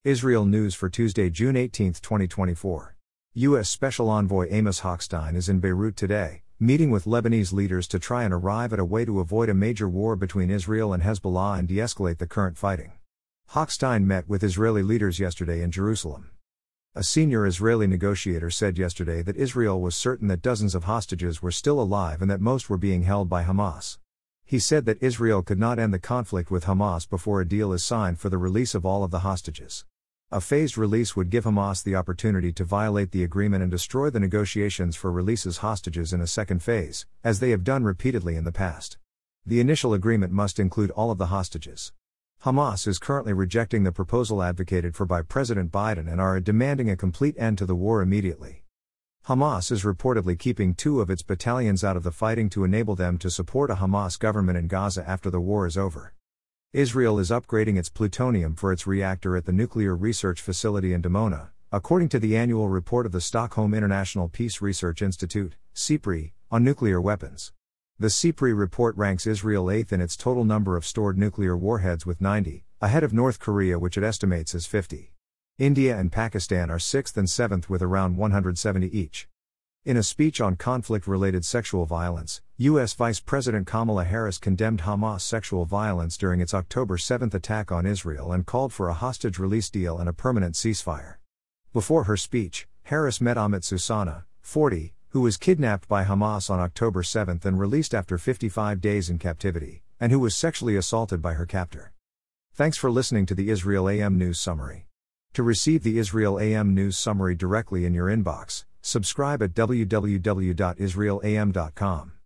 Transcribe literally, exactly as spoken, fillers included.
Israel News for Tuesday, June eighteenth, twenty twenty-four. U S Special Envoy Amos Hochstein is in Beirut today, meeting with Lebanese leaders to try and arrive at a way to avoid a major war between Israel and Hezbollah and de-escalate the current fighting. Hochstein met with Israeli leaders yesterday in Jerusalem. A senior Israeli negotiator said yesterday that Israel was certain that dozens of hostages were still alive and that most were being held by Hamas. He said that Israel could not end the conflict with Hamas before a deal is signed for the release of all of the hostages. A phased release would give Hamas the opportunity to violate the agreement and destroy the negotiations for releases hostages in a second phase, as they have done repeatedly in the past. The initial agreement must include all of the hostages. Hamas is currently rejecting the proposal advocated for by President Biden and are demanding a complete end to the war immediately. Hamas is reportedly keeping two of its battalions out of the fighting to enable them to support a Hamas government in Gaza after the war is over. Israel is upgrading its plutonium for its reactor at the Nuclear Research Facility in Dimona, according to the annual report of the Stockholm International Peace Research Institute, SIPRI, on nuclear weapons. The SIPRI report ranks Israel eighth in its total number of stored nuclear warheads with ninety, ahead of North Korea, which it estimates as fifty. India and Pakistan are sixth and seventh with around one hundred seventy each. In a speech on conflict-related sexual violence, U S Vice President Kamala Harris condemned Hamas' sexual violence during its October seventh attack on Israel and called for a hostage release deal and a permanent ceasefire. Before her speech, Harris met Amit Susana, forty, who was kidnapped by Hamas on October seventh and released after fifty-five days in captivity, and who was sexually assaulted by her captor. Thanks for listening to the Israel A M News Summary. To receive the Israel A M News Summary directly in your inbox, subscribe at w w w dot israel a m dot com.